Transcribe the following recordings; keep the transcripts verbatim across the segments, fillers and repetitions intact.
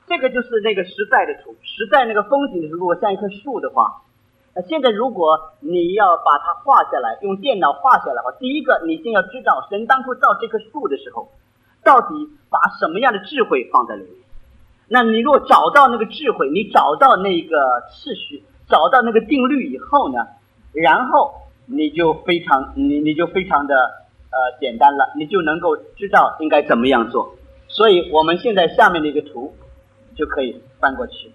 这个就是那个实在的图，实在那个风景如果像一棵树的话，呃，现在如果你要把它画下来，用电脑画下来的话，第一个你先要知道神当初造这棵树的时候，到底把什么样的智慧放在里面。那你如果找到那个智慧，你找到那个秩序，找到那个定律以后呢，然后你就非常你你就非常的呃简单了，你就能够知道应该怎么样做。所以我们现在下面的一个图就可以翻过去。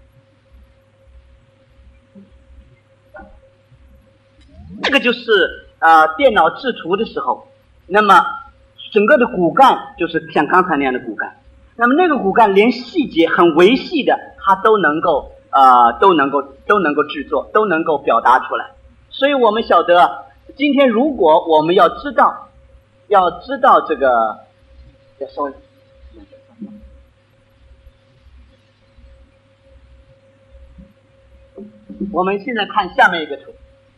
这个就是呃电脑制图的时候，那么整个的骨干就是像刚才那样的骨干，那么那个骨干连细节很维系的，它都能够呃都能够都能够制作，都能够表达出来。所以我们晓得，今天如果我们要知道要知道这个，要稍微我们现在看下面一个图。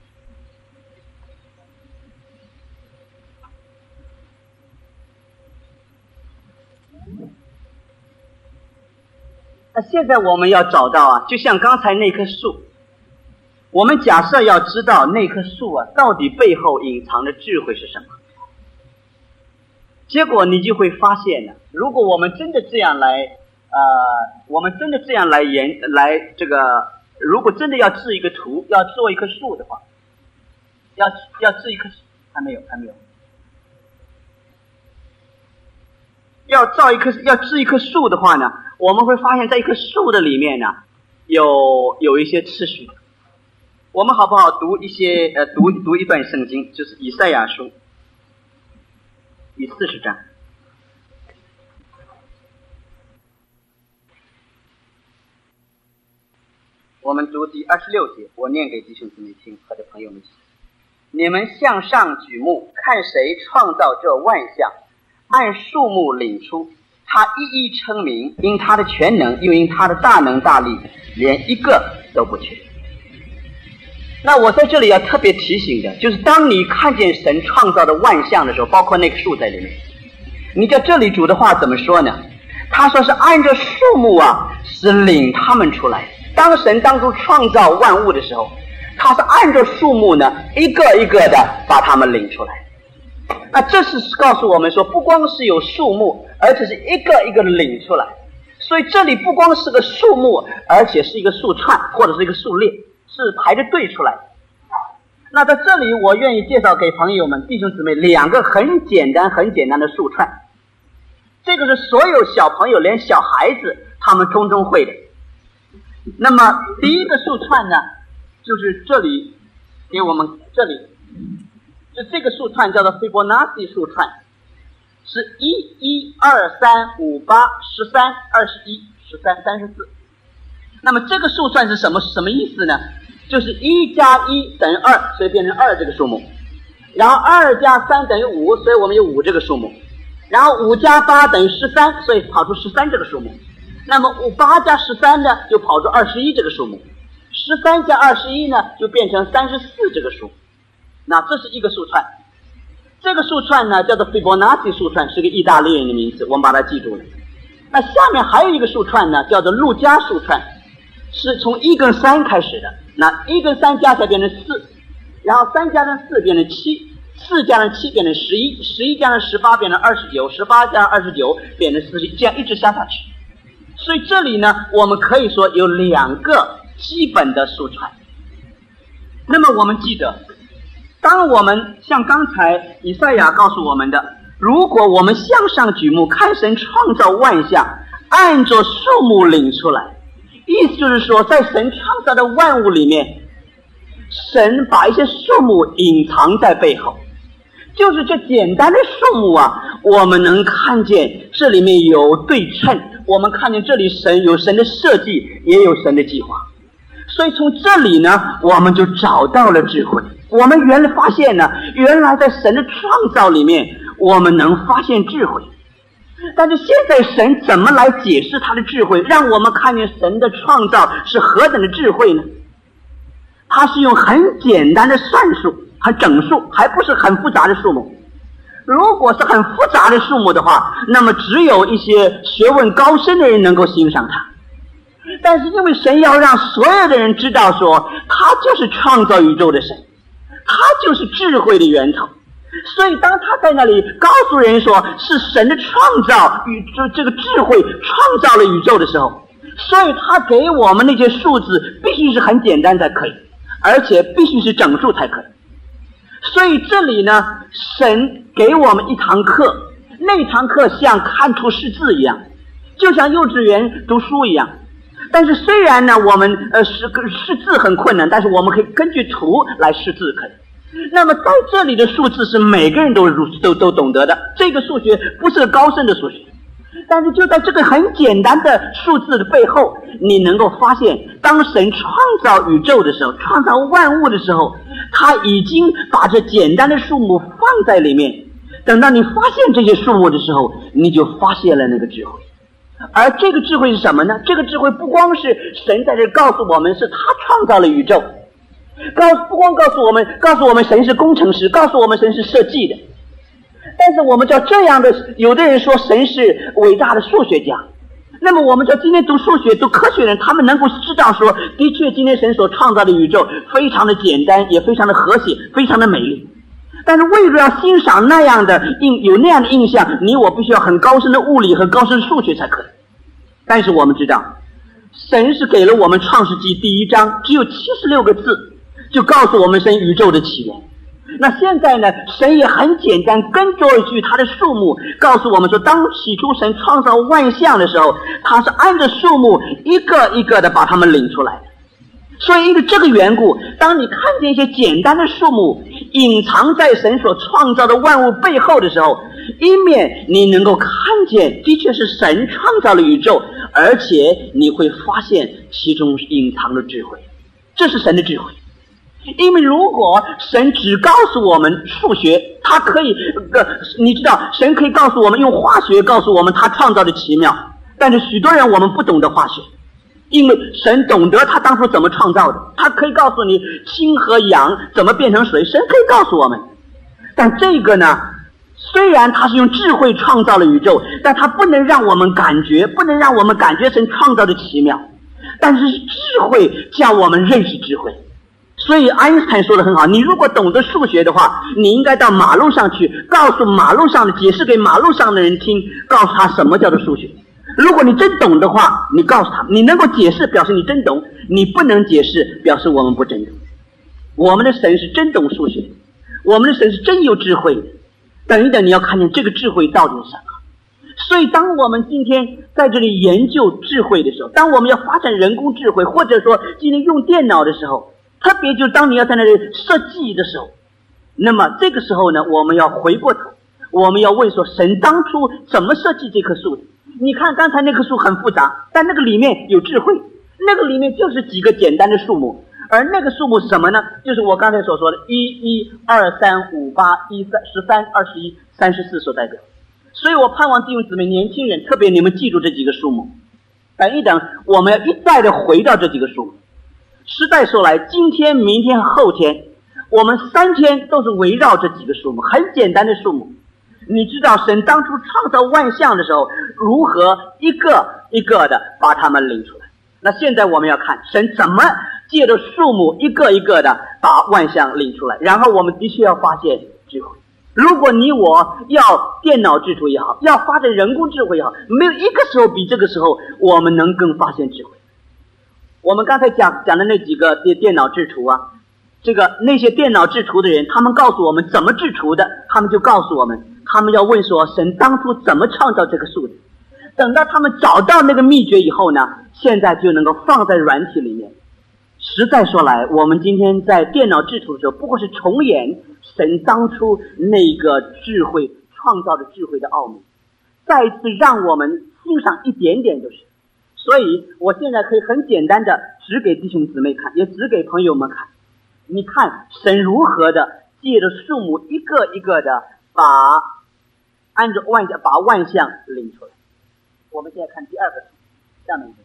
那现在我们要找到啊，就像刚才那棵树，我们假设要知道那棵树啊，到底背后隐藏的智慧是什么。结果你就会发现呢，如果我们真的这样来，呃，我们真的这样来研来这个，如果真的要制一个图，要做一棵树的话，要要制一棵树，还没有，还没有。要造一棵要制一棵树的话呢，我们会发现在一棵树的里面呢，有有一些次序。我们好不好读一些呃读读一段圣经，就是以赛亚书第四十章。我们读第二十六节，我念给弟兄姊妹听和的朋友们听。你们向上举目，看谁创造这万象，按数目领出，他一一称名，因他的全能，又因他的大能大力，连一个都不缺。那我在这里要特别提醒的，就是当你看见神创造的万象的时候，包括那个树在里面，你在这里主的话怎么说呢？他说是按照数目啊，是领他们出来。当神当初创造万物的时候，他是按照数目呢，一个一个的把他们领出来。那这是告诉我们说，不光是有数目，而且是一个一个领出来。所以这里不光是个数目，而且是一个树串或者是一个树列，是排着队出来。那在这里我愿意介绍给朋友们弟兄姊妹两个很简单很简单的树串，这个是所有小朋友连小孩子他们通通会的。那么第一个树串呢，就是这里给我们这里就这个树串叫做斐波那契树串，是一一二三五八十三二十一十三三十四。那么这个树串是什么什么意思呢？就是一加一等于二，所以变成二这个数目。然后二加三等于五，所以我们有五这个数目。然后五加八等于十三，所以跑出十三这个数目。那么五八加十三呢，就跑出二十一这个数目。十三加二十一呢，就变成三十四这个数。那这是一个树串。这个树串呢叫做斐波那契树串，是个意大利人的名字，我们把它记住了。那下面还有一个树串呢，叫做路加树串，是从一跟三开始的。那一跟三加起来变成四，然后三加上四变成七，四加上七变成十一，十一加上十八变成二十九，十八加上二十九变成四十一，这样一直下下去。所以这里呢，我们可以说有两个基本的树串。那么我们记得，当我们像刚才以赛亚告诉我们的，如果我们向上举目，看神创造万象，按着数目领出来，意思就是说，在神创造的万物里面，神把一些数目隐藏在背后。就是这简单的数目啊，我们能看见这里面有对称，我们看见这里神有神的设计，也有神的计划。所以从这里呢，我们就找到了智慧。我们原来发现呢，原来在神的创造里面，我们能发现智慧。但是现在神怎么来解释他的智慧，让我们看见神的创造是何等的智慧呢？他是用很简单的算术和整数，还不是很复杂的数目。 如果是很复杂的数目的话，那么只有一些学问高深的人能够欣赏它。但是因为神要让所有的人知道说，他就是创造宇宙的神，他就是智慧的源头，所以当他在那里告诉人说是神的创造宇宙，这个智慧创造了宇宙的时候，所以他给我们那些数字必须是很简单才可以，而且必须是整数才可以。所以这里呢，神给我们一堂课，那堂课像看图识字一样，就像幼稚园读书一样。但是虽然呢，我们呃识识字很困难，但是我们可以根据图来识字可以。那么在这里的数字是每个人都都都懂得的，这个数学不是高深的数学，但是就在这个很简单的数字的背后，你能够发现，当神创造宇宙的时候，创造万物的时候，他已经把这简单的数目放在里面。等到你发现这些数目的时候，你就发现了那个智慧。而这个智慧是什么呢？这个智慧不光是神在这告诉我们是他创造了宇宙，告不光告诉我们告诉我们神是工程师，告诉我们神是设计的，但是我们叫这样的，有的人说神是伟大的数学家，那么我们说今天读数学读科学人，他们能够知道说，的确今天神所创造的宇宙非常的简单，也非常的和谐，非常的美丽。但是为了要欣赏那样的印有那样的印象，你我必须要很高深的物理和高深的数学才可以。但是我们知道，神是给了我们创世纪第一章只有七十六个字，就告诉我们神宇宙的起源。那现在呢，神也很简单，跟着一句他的数目告诉我们说，当起初神创造万象的时候，他是按着数目一个一个的把它们领出来的。所以因为这个缘故，当你看见一些简单的数目隐藏在神所创造的万物背后的时候，一面你能够看见的确是神创造了宇宙，而且你会发现其中隐藏的智慧，这是神的智慧。因为如果神只告诉我们数学，他可以呃，你知道神可以告诉我们用化学告诉我们他创造的奇妙，但是许多人我们不懂得化学，因为神懂得他当初怎么创造的，他可以告诉你氢和氧怎么变成水，神可以告诉我们。但这个呢，虽然他是用智慧创造了宇宙，但他不能让我们感觉，不能让我们感觉神创造的奇妙，但是智慧叫我们认识智慧。所以爱因斯坦说得很好，你如果懂得数学的话，你应该到马路上去，告诉马路上的解释给马路上的人听，告诉他什么叫做数学。如果你真懂的话，你告诉他，你能够解释表示你真懂，你不能解释表示我们不真懂。我们的神是真懂数学，我们的神是真有智慧的。等一等，你要看见这个智慧到底是什么。所以当我们今天在这里研究智慧的时候，当我们要发展人工智慧，或者说今天用电脑的时候，特别就是当你要在那里设计的时候，那么这个时候呢，我们要回过头，我们要问说，神当初怎么设计这棵树的？你看刚才那棵树很复杂，但那个里面有智慧，那个里面就是几个简单的数目，而那个数目是什么呢？就是我刚才所说的一一二三五八一三十三二十一三十四所代表。所以我盼望弟兄姊妹年轻人，特别你们记住这几个数目。等一等，我们要一再的回到这几个数目。实在说来，今天明天后天我们三天都是围绕这几个数目，很简单的数目。你知道神当初创造万象的时候，如何一个一个的把它们领出来。那现在我们要看神怎么借着数目一个一个的把万象领出来，然后我们的确要发现智慧。如果你我要电脑制图也好，要发展人工智慧也好，没有一个时候比这个时候我们能更发现智慧。我们刚才讲讲的那几个电电脑制图啊，这个那些电脑制图的人，他们告诉我们怎么制图的，他们就告诉我们，他们要问说神当初怎么创造这个数的。等到他们找到那个秘诀以后呢，现在就能够放在软体里面。实在说来，我们今天在电脑制图的时候，不过是重演神当初那个智慧创造的智慧的奥秘，再一次让我们欣赏一点点就是。所以我现在可以很简单的指给弟兄姊妹看，也指给朋友们看。你看神如何的借着数目一个一个的把按照万象把万象领出来。我们现在看第二个图，下面一个。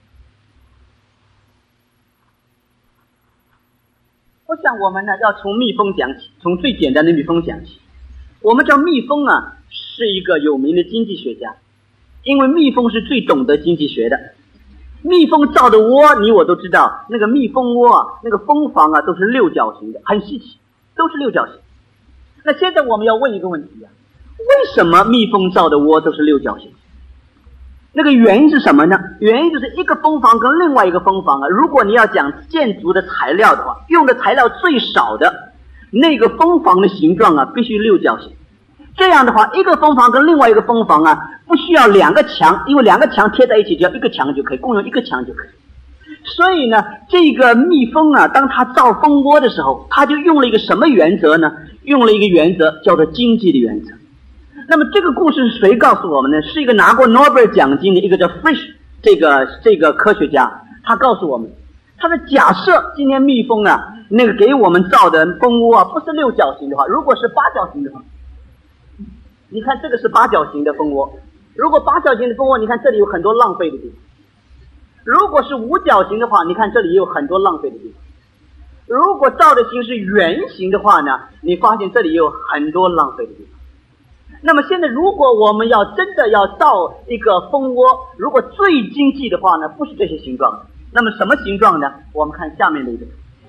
我想我们呢要从蜜蜂讲起，从最简单的蜜蜂讲起。我们知道蜜蜂啊， 是一个有名的经济学家，因为蜜蜂是最懂得经济学的。蜜蜂造的窝你我都知道，那个蜜蜂窝啊，那个蜂房啊都是六角形的，很稀奇，都是六角形。那现在我们要问一个问题啊，为什么蜜蜂造的窝都是六角形？那个原因是什么呢？原因就是一个蜂房跟另外一个蜂房啊，如果你要讲建筑的材料的话，用的材料最少的那个蜂房的形状啊必须六角形。这样的话，一个蜂房跟另外一个蜂房啊不需要两个墙，因为两个墙贴在一起只要一个墙就可以，共用一个墙就可以。所以呢，这个蜜蜂啊，当它造蜂窝的时候，它就用了一个什么原则呢？用了一个原则叫做经济的原则。那么这个故事是谁告诉我们呢？是一个拿过诺贝尔奖金的一个叫 Frisch 这个这个科学家，他告诉我们，他的假设今天蜜蜂啊那个给我们造的蜂窝啊不是六角形的话，如果是八角形的话，你看这个是八角形的蜂窝，如果八角形的蜂窝，你看这里有很多浪费的地方。如果是五角形的话，你看这里也有很多浪费的地方。如果造的形是圆形的话呢，你发现这里也有很多浪费的地方。那么现在如果我们要真的要造一个蜂窝，如果最经济的话呢，不是这些形状的，那么什么形状呢？我们看下面的一个。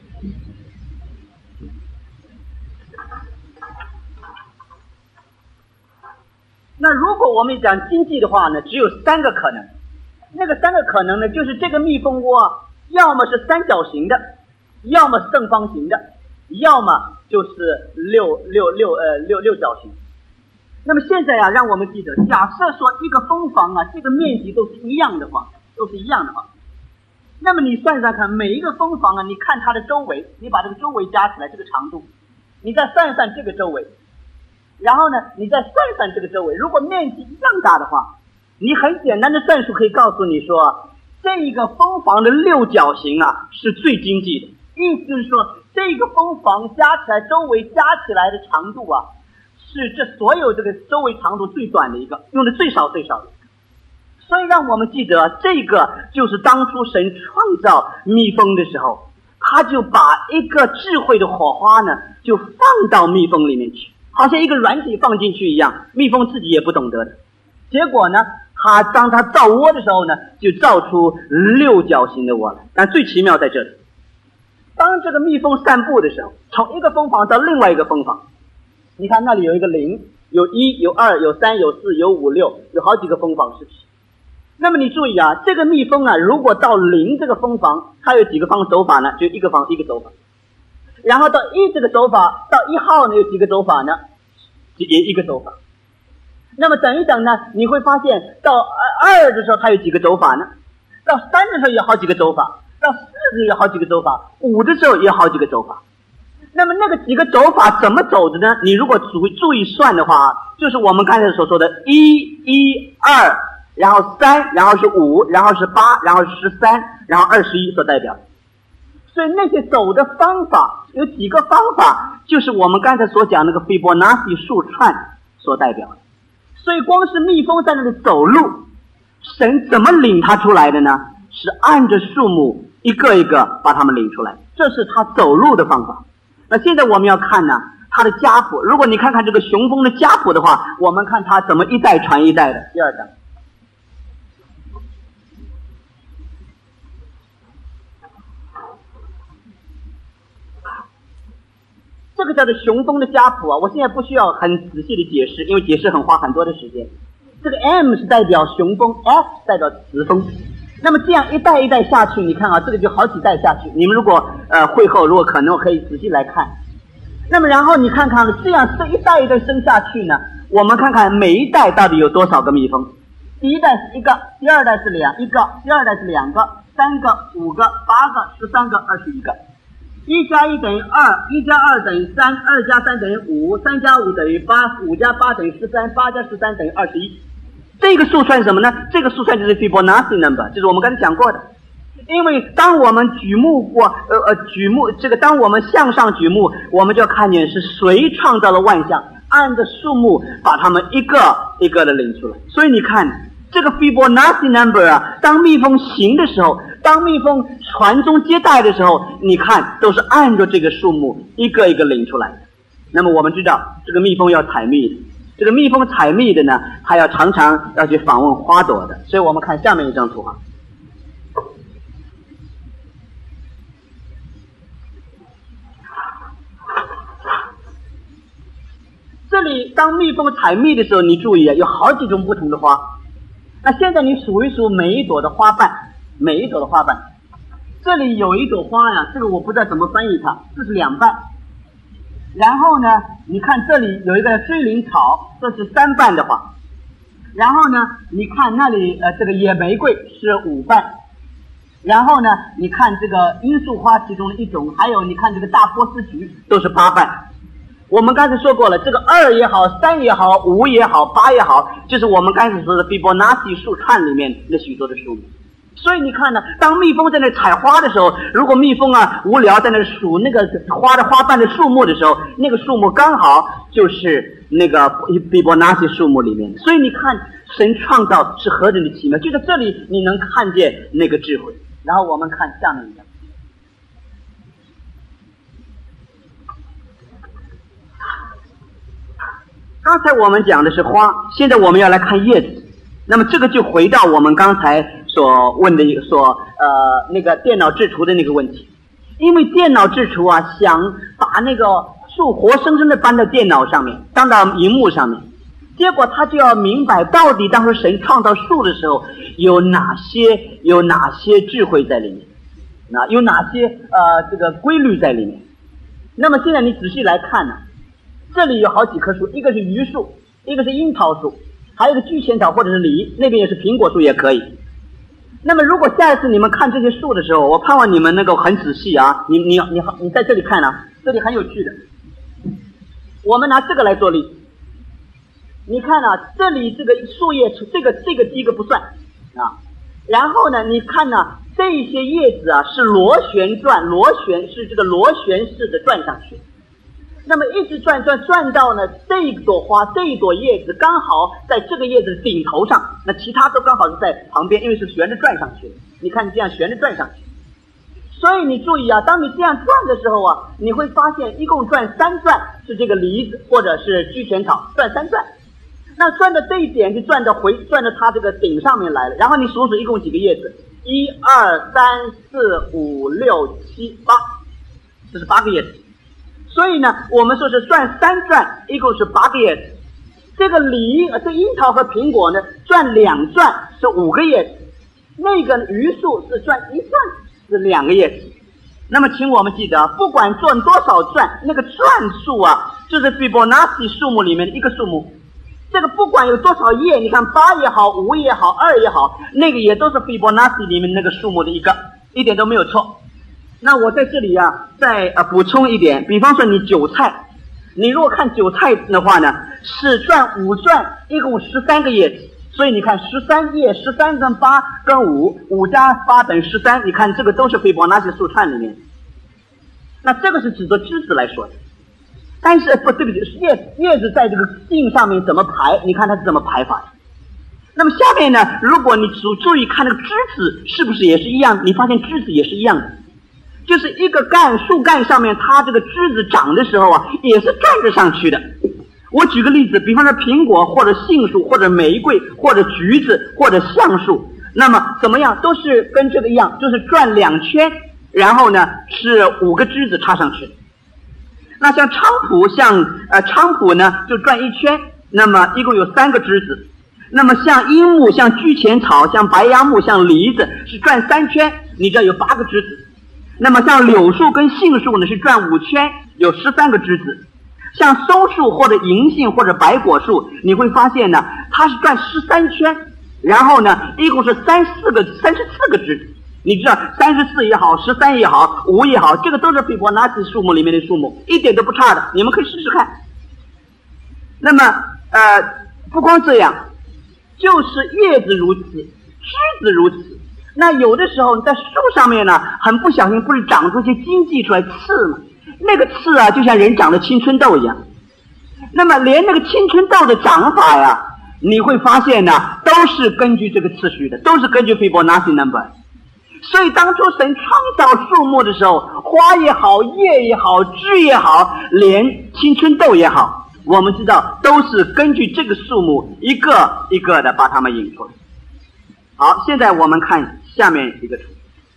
那如果我们讲经济的话呢，只有三个可能。那个三个可能呢，就是这个蜜蜂窝啊，要么是三角形的，要么是正方形的，要么就是六六六呃六六角形。那么现在啊，让我们记得，假设说一个蜂房啊，这个面积都是一样的话，都是一样的话，那么你算算看，每一个蜂房啊，你看它的周围，你把这个周围加起来这个长度，你再算算这个周围，然后呢，你再算算这个周围，如果面积一样大的话，你很简单的算术可以告诉你说，这个蜂房的六角形啊是最经济的，意思就是说，这个蜂房加起来周围加起来的长度啊，是这所有这个周围长度最短的一个，用的最少最少的一个。所以让我们记得，这个就是当初神创造蜜蜂的时候，他就把一个智慧的火花呢，就放到蜜蜂里面去，好像一个软体放进去一样，蜜蜂自己也不懂得的。结果呢，他当他造窝的时候呢，就造出六角形的窝来。但最奇妙在这里，当这个蜜蜂散步的时候，从一个蜂房到另外一个蜂房，你看那里有一个零，有一，有二，有三，有四，有五，六，有好几个蜂房是不是？那么你注意啊，这个蜜蜂啊，如果到零这个蜂房，它有几个方走法呢？就一个方一个走法。然后到一这个走法，到一号呢有几个走法呢？也一个走法。那么等一等呢，你会发现到二的时候它有几个走法呢？到三的时候有好几个走法，到四的时候有好几个走法，五的时候也有好几个走法。那么那个几个走法怎么走的呢？你如果注注意算的话，就是我们刚才所说的一、一、二，然后三，然后是五，然后是八，然后是十三，然后二十一所代表的。所以那些走的方法有几个方法，就是我们刚才所讲那个斐波那契数串所代表的。所以光是蜜蜂在那里走路，神怎么领它出来的呢？是按着数目一个一个把它们领出来，这是它走路的方法。那现在我们要看呢，它的家谱。如果你看看这个雄蜂的家谱的话，我们看它怎么一代传一代的。第二章，这个叫做雄蜂的家谱啊，我现在不需要很仔细的解释，因为解释很花很多的时间。这个 M 是代表雄蜂， F 代表雌蜂。那么这样一代一代下去，你看啊，这个就好几代下去。你们如果呃会后如果可能，可以仔细来看。那么然后你看看这样这一代一代生下去呢，我们看看每一代到底有多少个蜜蜂。第一代是一个，第二代是两一个，第二代是两个，三个，五个，八个，十三个，二十一个。一加一等于二，一加二等于三，二加三等于五，三加五等于八，五加八等于十三，八加十三等于二十一。这个数算什么呢？这个数算就是 Fibonacci number， 就是我们刚才讲过的。因为当我们举目过呃呃举目这个当我们向上举目，我们就要看见是谁创造了万象，按着数目把它们一个一个的领出来。所以你看这个 Fibonacci number 啊，当蜜蜂行的时候，当蜜蜂传宗接代的时候，你看都是按照这个数目一个一个领出来的。那么我们知道这个蜜蜂要采蜜的， 这个蜜蜂采蜜的呢，它要常常要去访问花朵的。所以我们看下面一张图啊。这里当蜜蜂采蜜的时候，你注意啊，有好几种不同的花。那现在你数一数每一朵的花瓣，每一朵的花瓣。这里有一朵花呀，这个我不知道怎么翻译它，这是两瓣。然后呢，你看这里有一个追灵草，这是三瓣的花。然后呢，你看那里呃这个野玫瑰是五瓣。然后呢，你看这个罂粟花其中的一种，还有你看这个大波斯菊都是八瓣。我们刚才说过了，这个二也好，三也好，五也好，八也好，就是我们刚才说的斐波那契数串里面的许多的数目。所以你看呢，当蜜蜂在那采花的时候，如果蜜蜂啊无聊在那数那个花的花瓣的数目的时候，那个数目刚好就是那个斐波那契数目里面。所以你看神创造是何等的奇妙，就在这里你能看见那个智慧。然后我们看下面一个。刚才我们讲的是花，现在我们要来看叶子。那么这个就回到我们刚才所问的所呃那个电脑制图的那个问题。因为电脑制图啊，想把那个树活生生的搬到电脑上面，搬到荧幕上面，结果他就要明白到底当时神创造树的时候有哪些有哪些智慧在里面，那有哪些呃这个规律在里面。那么现在你仔细来看呢、啊，这里有好几棵树，一个是榆树，一个是樱桃树，还有一个巨前草或者是梨，那边也是苹果树也可以。那么如果下一次你们看这些树的时候，我盼望你们能够很仔细啊，你你你你在这里看啊，这里很有趣的。我们拿这个来做例子，你看啊，这里这个树叶，这个这个第一个不算啊，然后呢，你看呢、啊，这些叶子啊是螺旋转，螺旋是这个螺旋式的转上去。那么一直转转转到呢这一朵花这一朵叶子刚好在这个叶子的顶头上，那其他都刚好是在旁边，因为是旋着转上去的。你看这样旋着转上去，所以你注意啊，当你这样转的时候啊，你会发现一共转三转是这个梨子或者是居前草，转三转。那转到这一点就转到回转到它这个顶上面来了，然后你数数一共几个叶子，一二三四五六七八，这是八个叶子。所以呢，我们说是转三转，一共是八个叶子。这个梨、这樱桃和苹果呢，转两转是五个叶子。那个榆树是转一转是两个叶子。那么，请我们记得，不管转多少转，那个转数啊，就是斐波那契数目里面的一个数目。这个不管有多少叶，你看八也好，五也好，二也好，那个也都是斐波那契里面那个数目的一个，一点都没有错。那我在这里啊，再呃补充一点，比方说你韭菜，你如果看韭菜的话呢，是转五转，一共十三个叶子，所以你看十三叶，十三跟八跟五，五加八等于十三，你看这个都是斐波那契数串里面。那这个是指着枝子来说的，但是不，这个叶子叶子在这个茎上面怎么排，你看它是怎么排法的。那么下面呢，如果你注注意看那个枝子是不是也是一样，你发现枝子也是一样的。就是一个干树干上面，它这个枝子长的时候啊，也是转着上去的。我举个例子，比方说苹果或者杏树或者玫瑰或者橘子或者橡树，那么怎么样都是跟这个一样，就是转两圈，然后呢是五个枝子插上去。那像菖蒲，像呃菖蒲呢就转一圈，那么一共有三个枝子。那么像樱木、像居前草、像白杨木、像梨子是转三圈，你知道有八个枝子。那么像柳树跟杏树呢是转五圈，有十三个枝子。像松树或者银杏或者白果树，你会发现呢，它是转十三圈，然后呢，一共是三四个三十四个枝子。你知道三十四也好，十三也好，五也好，这个都是斐波那契数目里面的数目，一点都不差的，你们可以试试看。那么呃，不光这样，就是叶子如此，枝子如此。那有的时候在树上面呢，很不小心不是长出些荆棘出来刺吗？那个刺啊，就像人长的青春痘一样。那么连那个青春痘的长法呀，你会发现呢，都是根据这个次序的，都是根据斐波那契 number。所以当初神创造树木的时候，花也好，叶也好，枝也好，连青春痘也好， 我们知道都是根据这个数目一个一个的把它们引出来。好，现在我们看下面一个图。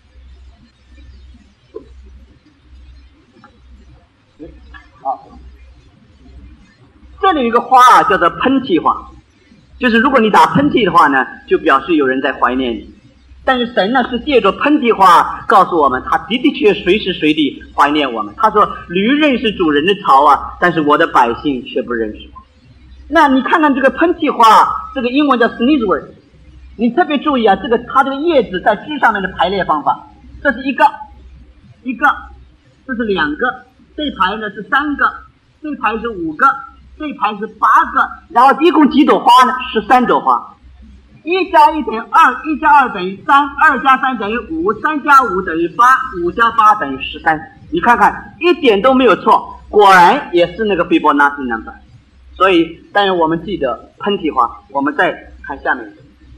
好，这里有一个花啊，叫做喷嚏花，就是如果你打喷嚏的话呢，就表示有人在怀念你。但是神呢是借着喷嚏花告诉我们，他的的确随时随地怀念我们。他说驴认识主人的槽啊，但是我的百姓却不认识我。那你看看这个喷嚏花，这个英文叫 sneeze word， 你特别注意啊，这个它这个叶子在枝上面的排列方法，这是一个一个，这是两个，这排呢是三个，这排是五个，这排是八个，然后一共几朵花呢？十三朵花。一加一等于二，一加二等于三，二加三等于五，三加五等于八，五加八等于十三。你看看，一点都没有错，果然也是那个 Fibonacci number。所以，但是我们记得喷嚏花，我们再看下面。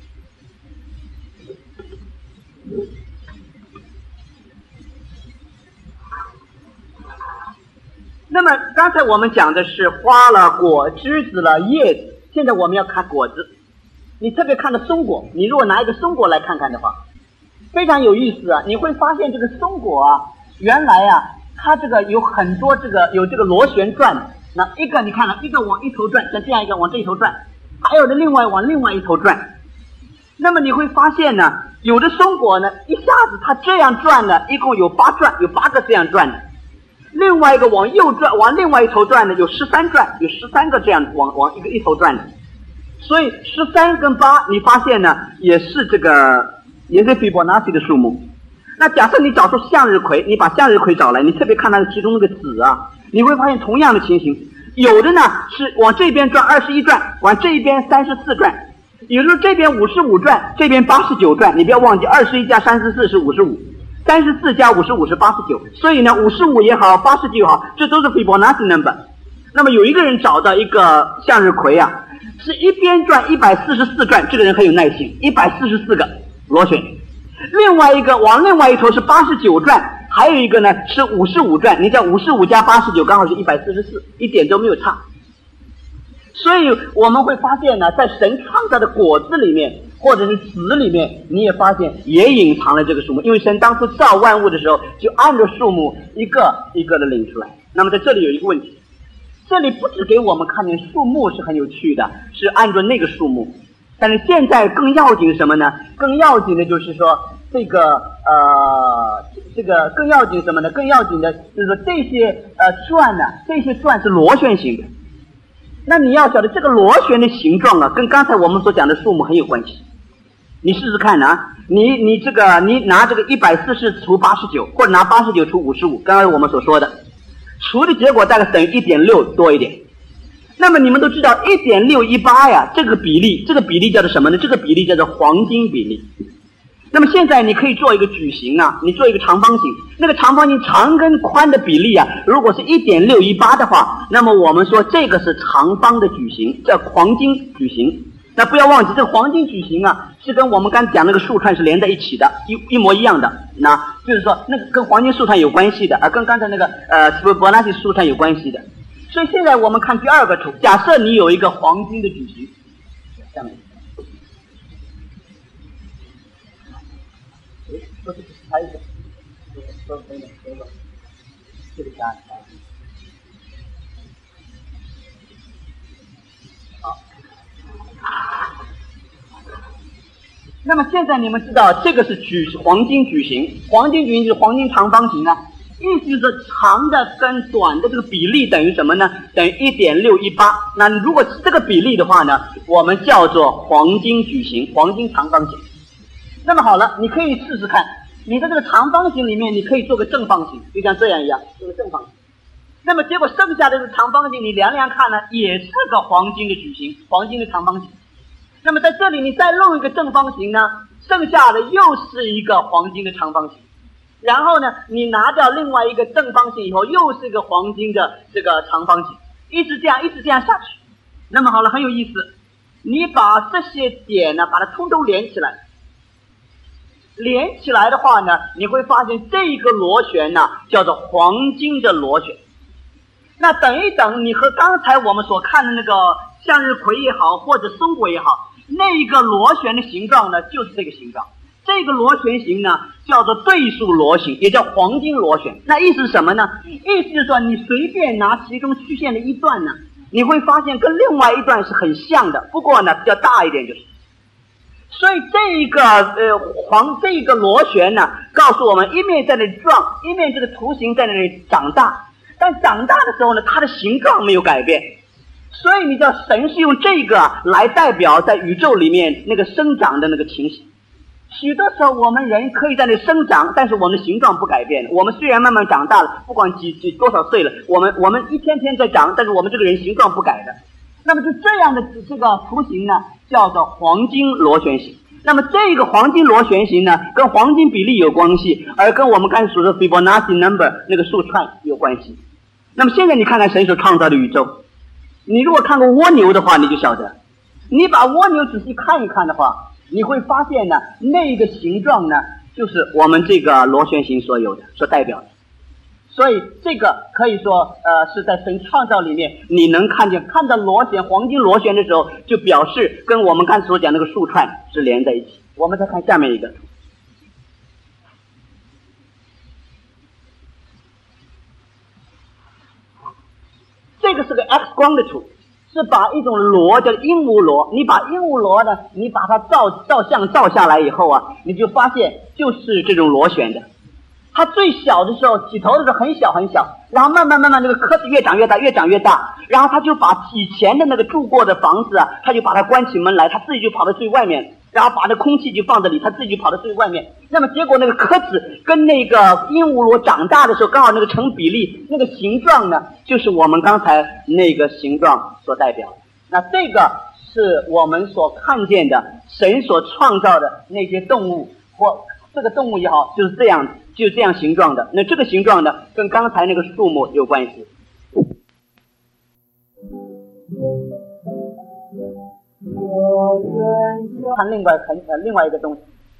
那么刚才我们讲的是花了、果、枝子了、叶子，现在我们要看果子。你特别看到松果，你如果拿一个松果来看看的话，非常有意思啊！你会发现这个松果啊，原来啊，它这个有很多这个有这个螺旋转的。那一个你看了，一个往一头转，像这样一个往这一头转，还有的另外往另外一头转。那么你会发现呢，有的松果呢，一下子它这样转呢，一共有八转，有八个这样转的。另外一个往右转，往另外一头转的有十三转，有十三个这样往往一个一头转的。所以十三跟八，你发现呢，也是这个也是 Fibonacci 的数目。那假设你找出向日葵，你把向日葵找来，你特别看它的其中那个籽啊，你会发现同样的情形，有的呢是往这边转二十一转，往这一边三十四转，有的时候这边五十五转，这边八十九转。你不要忘记，二十一加三十四是五十五，三十四加五十五是八十九。所以呢，五十五也好，八十九也好，这都是 Fibonacci number。那么有一个人找到一个向日葵啊，是一边转一百四十四转，这个人很有耐心，一百四十四个螺旋。另外一个往另外一头是八十九转，还有一个呢是五十五转，你讲五十五加八十九刚好是一百四十四，一点都没有差。所以我们会发现呢，在神创造的果子里面或者是籽里面，你也发现也隐藏了这个数目，因为神当初造万物的时候就按照数目一个一个的领出来。那么在这里有一个问题，这里不只给我们看见数目是很有趣的，是按照那个数目，但是现在更要紧什么呢？更要紧的就是说这个呃这个更要紧什么呢？更要紧的就是说这些呃转呢，这些转是螺旋形的。那你要晓得这个螺旋的形状啊，跟刚才我们所讲的数目很有关系。你试试看啊，你你这个你拿这个一百四十除八十九，或者拿八十九除五十五，刚才我们所说的除的结果大概等于 一点六 多一点。那么你们都知道 一点六一八 呀，这个比例，这个比例叫做什么呢？这个比例叫做黄金比例。那么现在你可以做一个矩形啊，你做一个长方形，那个长方形长跟宽的比例啊，如果是 一点六一八 的话，那么我们说这个是长方的矩形，叫黄金矩形。那不要忘记，这个黄金矩形啊，是跟我们刚才讲那个树串是连在一起的，一一模一样的。那就是说，那个跟黄金树串有关系的，而跟刚才那个呃Fibonacci树串有关系的。所以现在我们看第二个图，假设你有一个黄金的矩形，下面，不是，还有一个，这个这个这个，这个加加。那么现在你们知道这个是矩黄金矩形，黄金矩形就是黄金长方形啊，意思就是长的跟短的这个比例等于什么呢？等于 一点六一八。那如果是这个比例的话呢，我们叫做黄金矩形，黄金长方形。那么好了，你可以试试看，你在这个长方形里面你可以做个正方形，就像这样一样，做个正方形。那么结果剩下的这个长方形你量量看呢，也是个黄金的矩形，黄金的长方形。那么在这里你再弄一个正方形呢，剩下的又是一个黄金的长方形。然后呢，你拿掉另外一个正方形以后，又是一个黄金的这个长方形，一直这样一直这样下去。那么好了，很有意思，你把这些点呢把它通通连起来，连起来的话呢，你会发现这个螺旋呢叫做黄金的螺旋。 那等一等，你和刚才我们所看的那个向日葵也好，或者松果也好，那一个螺旋的形状呢，就是这个形状。这个螺旋形呢，叫做对数螺形，也叫黄金螺旋。那意思是什么呢？意思就是说，你随便拿其中曲线的一段呢，你会发现跟另外一段是很像的，不过呢比较大一点就是。所以这个呃黄这个螺旋呢，告诉我们一面在那里撞，一面这个图形在那里长大，但长大的时候呢，它的形状没有改变。所以你知道神是用这个来代表在宇宙里面那个生长的那个情形。许多时候我们人可以在那生长，但是我们的形状不改变。我们虽然慢慢长大了，不管几几多少岁了，我们我们一天天在长，但是我们这个人形状不改的。那么就这样的这个图形呢，叫做黄金螺旋形。那么这个黄金螺旋形呢，跟黄金比例有关系，而跟我们刚才说的 Fibonacci number 那个数串有关系。那么现在你看看神所创造的宇宙，你如果看过蜗牛的话，你就晓得，你把蜗牛仔细看一看的话，你会发现呢，那个形状呢，就是我们这个螺旋形所有的，所代表的。所以这个可以说，呃，是在神创造里面，你能看见，看到螺旋、黄金螺旋的时候，就表示跟我们刚才所讲那个数串是连在一起。我们再看下面一个，这个是个 X 光的图。是把一种螺叫鹦鹉螺，你把鹦鹉螺呢，你把它照照相照下来以后啊，你就发现就是这种螺旋的。它最小的时候，起头的时候很小很小，然后慢慢慢慢这个壳子越长越大，越长越大，然后它就把以前的那个住过的房子啊，它就把它关起门来，它自己就跑到最外面，然后把那空气就放这里，它自己就跑到最外面。那么结果那个壳子跟那个鹦鹉螺长大的时候，刚好那个成比例，那个形状呢，就是我们刚才那个形状所代表的。那这个是我们所看见的神所创造的那些动物，或这个动物也好，就是这样就是这样形状的。那这个形状呢，跟刚才那个树木有关系。看另外很呃另外一个东西，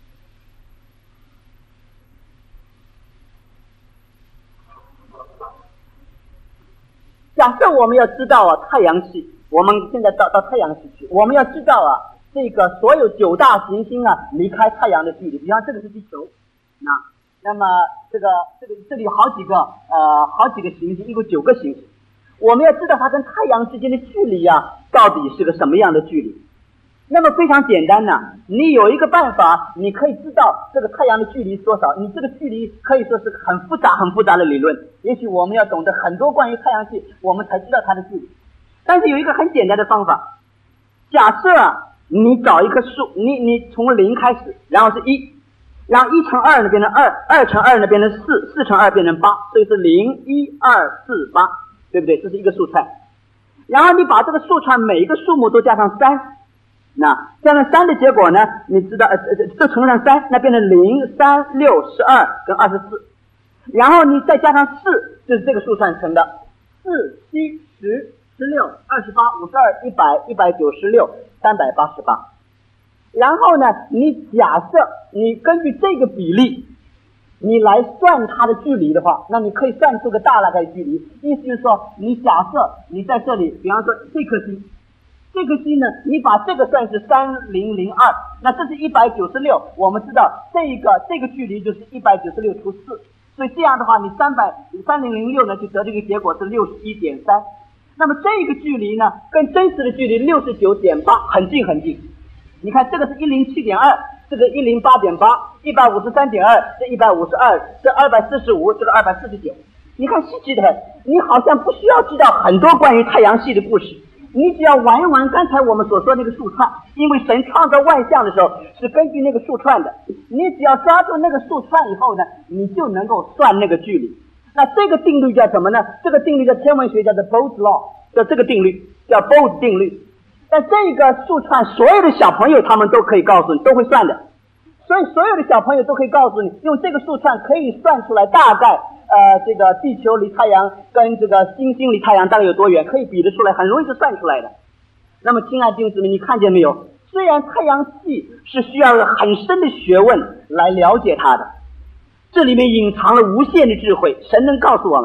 假设我们要知道啊太阳系，我们现在到到太阳系去，我们要知道啊这个所有九大行星啊离开太阳的距离，比方这个是地球，那那么这个这个这里有好几个呃好几个行星，一共九个行星，我们要知道它跟太阳之间的距离啊到底是个什么样的距离。那么非常简单呢、啊，你有一个办法，你可以知道这个太阳的距离多少。你这个距离可以说是很复杂很复杂的理论，也许我们要懂得很多关于太阳系，我们才知道它的距离。但是有一个很简单的方法，假设你找一棵树，你你从零开始，然后是一，然后一乘二呢变成二，二乘二呢变成四，四乘二变成八，所以是零一二四八，对不对？这是一个数串。然后你把这个数串每一个数目都加上三。那加上三的结果呢？你知道，呃，这乘上三，那变成零、三、六、十二跟二十四，然后你再加上四，就是这个数串成的四、七、十、十六、二十八、五十二、一百、一百九十六、三百八十八。然后呢，你假设你根据这个比例，你来算它的距离的话，那你可以算出个大概的距离。意思就是说，你假设你在这里，比方说这颗星。这颗星呢，你把这个算是三零零二，那这是一百九十六，我们知道这个这个距离就是一百九十六除四，所以这样的话，你三百三零零六呢，就得这个结果是六十一点三。那么这个距离呢，跟真实的距离六十九点八很近很近。你看这个是一零七点二，这个一零八点八，一百五十三点二，这一百五十二，这二百四十五，这个二百四十九。你看稀奇的很，你好像不需要知道很多关于太阳系的故事。你只要玩一玩刚才我们所说那个数串，因为神创造万象的时候是根据那个数串的，你只要抓住那个数串以后呢，你就能够算那个距离。那这个定律叫什么呢？这个定律叫天文学家的 Bode's Law， 叫这个定律叫 Bode 定律。但这个数串所有的小朋友他们都可以告诉你，都会算的。所以所有的小朋友都可以告诉你，用这个数串可以算出来大概呃，这个地球离太阳跟这个星星离太阳大概有多远，可以比得出来，很容易就算出来的。那么亲爱的弟兄姊妹，你看见没有？虽然太阳系是需要很深的学问来了解它的，这里面隐藏了无限的智慧，神能告诉我们。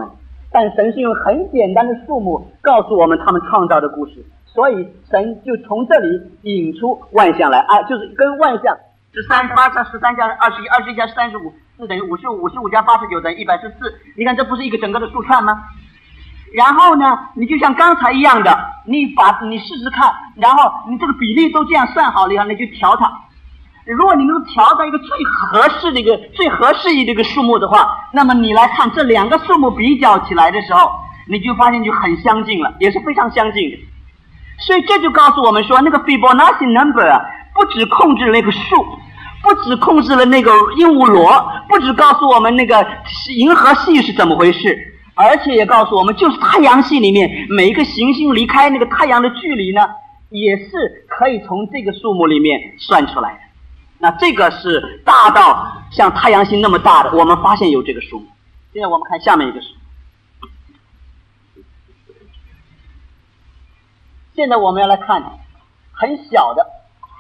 但神是用很简单的数目告诉我们他们创造的故事，所以神就从这里引出万象来，啊，就是跟万象十三八加十三加二十一，二十一加三十五，四等于五十五，五十五加八十九等于一百十四。你看这不是一个整个的数串吗？然后呢，你就像刚才一样的，你把你试试看，然后你这个比例都这样算好了以后，你就调它。如果你能调到一个最合适的一个最合适的一个数目的话，那么你来看这两个数目比较起来的时候，你就发现就很相近了，也是非常相近的。所以这就告诉我们说，那个 Fibonacci number 啊，不只控制了那个数，不只控制了那个鹦鹉螺，不只告诉我们那个银河系是怎么回事，而且也告诉我们，就是太阳系里面每一个行星离开那个太阳的距离呢，也是可以从这个数目里面算出来的。那这个是大到像太阳系那么大的，我们发现有这个数目。现在我们看下面一个数。现在我们要来看很小的。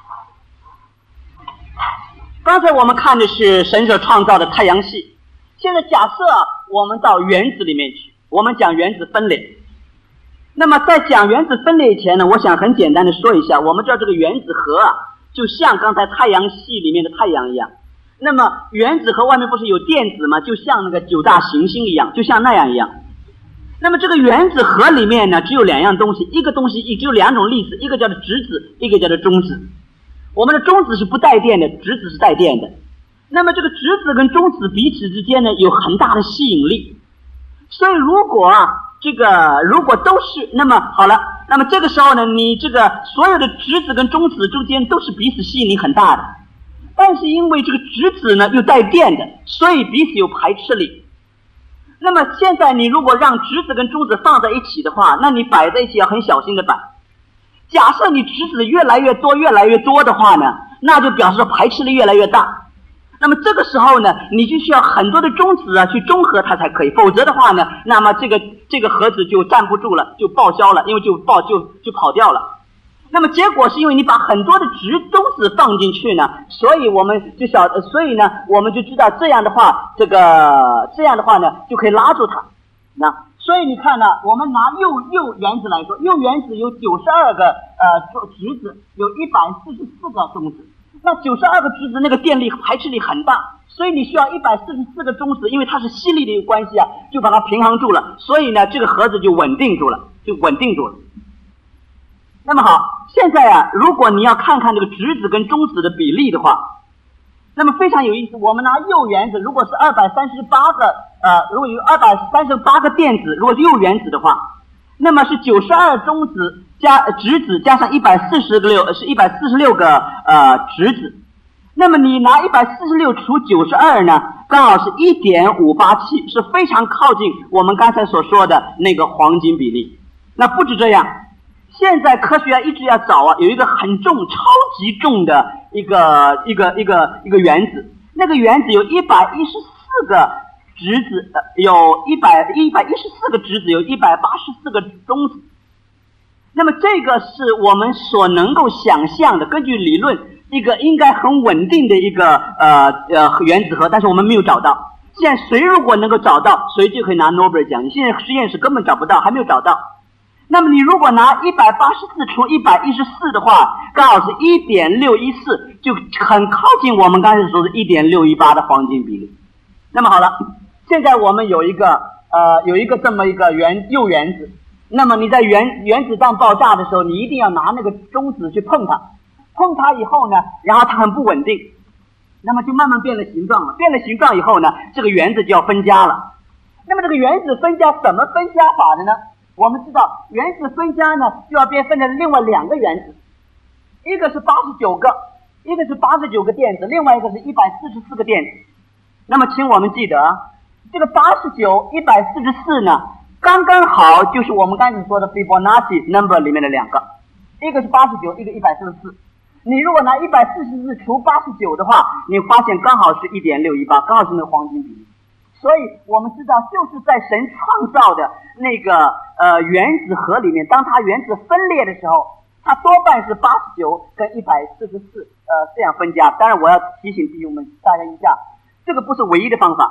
刚才我们看的是神所创造的太阳系，现在假设啊，我们到原子里面去，我们讲原子分裂。那么在讲原子分裂以前呢，我想很简单的说一下，我们知道这个原子核啊，就像刚才太阳系里面的太阳一样。那么原子核外面不是有电子吗？就像那个九大行星一样，就像那样一样。那么这个原子核里面呢，只有两样东西，一个东西只有两种粒子，一个叫做质子，一个叫做中子。我们的中子是不带电的，质子是带电的。那么这个质子跟中子彼此之间呢，有很大的吸引力。所以如果啊，这个如果都是，那么好了，那么这个时候呢，你这个所有的质子跟中子中间都是彼此吸引力很大的，但是因为这个质子呢又带电的，所以彼此有排斥力。那么现在你如果让质子跟中子放在一起的话，那你摆在一起要很小心的摆。假设你质子越来越多越来越多的话呢，那就表示说排斥力越来越大。那么这个时候呢，你就需要很多的中子啊去中和它才可以，否则的话呢，那么这个这个盒子就站不住了，就报销了，因为就报就就跑掉了。那么结果是因为你把很多的质中子放进去呢，所以我们就晓得，所以呢，我们就知道这样的话，这个这样的话呢，就可以拉住它。那所以你看呢，我们拿六六原子来说，六原子有九十二个呃质子，有一百四十四个中子。那九十二个质子那个电力排斥力很大，所以你需要一百四十四个中子，因为它是吸力的一个关系啊，就把它平衡住了，所以呢，这个盒子就稳定住了，就稳定住了。那么好，现在啊，如果你要看看这个质子跟中子的比例的话，那么非常有意思。我们拿铀原子，如果是二百三十八个呃，如果有二百三十八个电子，如果是铀原子的话，那么是九十二中子加质子加上一百四十六，是一百四十六个呃质子。那么你拿一百四十六除九十二呢，刚好是 一点五八七， 是非常靠近我们刚才所说的那个黄金比例。那不止这样，现在科学家一直要找啊，有一个很重、超级重的一个一个一个一个原子，那个原子有一百一十四个质子，有一百一百一十四个质子，有一百八十四个中子。那么这个是我们所能够想象的，根据理论一个应该很稳定的一个呃呃原子核，但是我们没有找到。现在谁如果能够找到，谁就可以拿诺贝尔奖。你现在实验室根本找不到，还没有找到。那么你如果拿一百八十四除一百一十四的话，刚好是 一点六一四， 就很靠近我们刚才说的 一点六一八 的黄金比例。那么好了，现在我们有一个呃有一个这么一个原铀原子，那么你在原原子弹爆炸的时候，你一定要拿那个中子去碰它，碰它以后呢，然后它很不稳定，那么就慢慢变了形状了，变了形状以后呢，这个原子就要分家了。那么这个原子分家怎么分家法的呢？我们知道原子分家呢，就要变分成另外两个原子，一个是八十九个，一个是八十九个电子，另外一个是一百四十四个电子。那么请我们记得，这个八十九、一百四十四呢，刚刚好就是我们刚才说的 Fibonacci number 里面的两个，一个是八十九，一个一百四十四。你如果拿一百四十四除八十九的话，你发现刚好是 一点六一八， 刚好是那个黄金比例。所以我们知道，就是在神创造的那个呃原子核里面，当它原子分裂的时候，它多半是八十九跟一百四十四呃这样分家。当然我要提醒弟兄们大家一下，这个不是唯一的方法。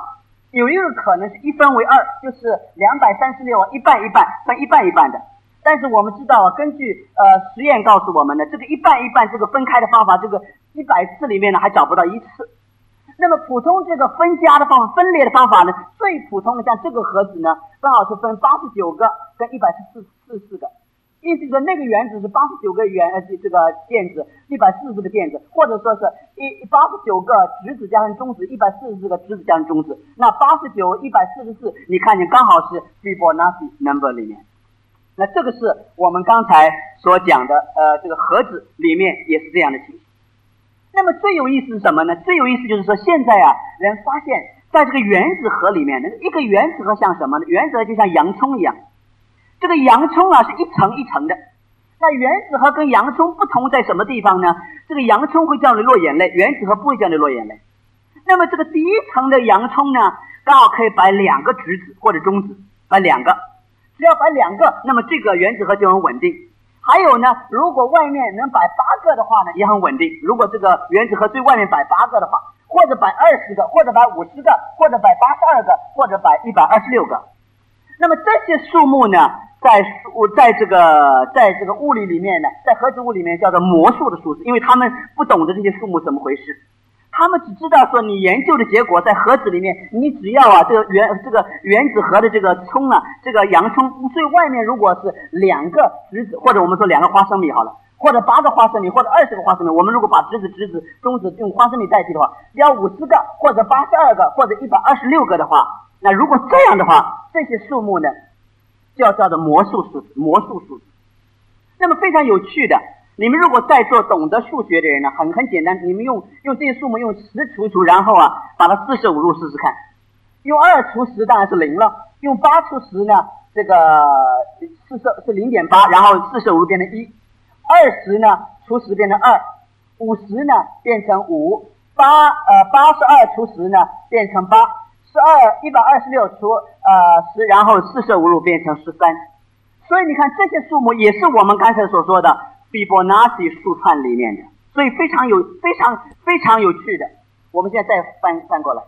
有一个可能是一分为二，就是两百三十六啊，一半一半，分一半一半的。但是我们知道啊，根据呃实验告诉我们呢，这个一半一半这个分开的方法，这个一百次里面呢还找不到一次。那么普通这个分家的方法、分裂的方法呢，最普通的像这个盒子呢，刚好是分八十九个跟一百四十四个。意思是那个原子是八十九个原呃这个电子，一百四十个电子，或者说是一八十九个质子加上中子，一百四十四个质子加上中子。那八十九、一百四十四，你看见刚好是 Fibonacci number 里面。那这个是我们刚才所讲的，呃，这个盒子里面也是这样的情形。那么最有意思是什么呢？最有意思就是说，现在啊，人发现在这个原子核里面，一个原子核像什么呢？原子核就像洋葱一样。这个洋葱啊是一层一层的，那原子核跟洋葱不同在什么地方呢？这个洋葱会叫你落眼泪，原子核不会叫你落眼泪。那么这个第一层的洋葱呢，刚好可以摆两个质子或者中子，摆两个，只要摆两个，那么这个原子核就很稳定。还有呢，如果外面能摆八个的话呢，也很稳定。如果这个原子核最外面摆八个的话，或者摆二十个，或者摆五十个，或者摆八十二个，或者摆一百二十六个。那么这些数目呢，在数在这个在这个物理里面呢，在核子物理里面叫做魔术的数字，因为他们不懂得这些数目怎么回事，他们只知道说你研究的结果在盒子里面，你只要啊这个原这个原子核的这个葱啊，这个洋葱最外面如果是两个质子，或者我们说两个花生米好了，或者八个花生米，或者二十个花生米，我们如果把质子、质子、中子用花生米代替的话，要五十个，或者八十二个，或者一百二十六个的话，那如果这样的话，这些数目呢，就要叫做魔术数字，魔术数字。那么非常有趣的，你们如果在座懂得数学的人呢，很很简单，你们用用这些数目用十除一除，然后啊把它四舍五入试试看。用二除十当然是零了，用八除十呢，这个四舍是零点八，然后四舍五入变成一。二十呢除十变成二，五十呢变成五，八呃八十二除十呢变成八。十二一百二十六除呃十，然后四舍五入变成十三。所以你看这些数目也是我们刚才所说的 Fibonacci 数串里面的，所以非常有非常非常有趣的。我们现在再翻翻过来，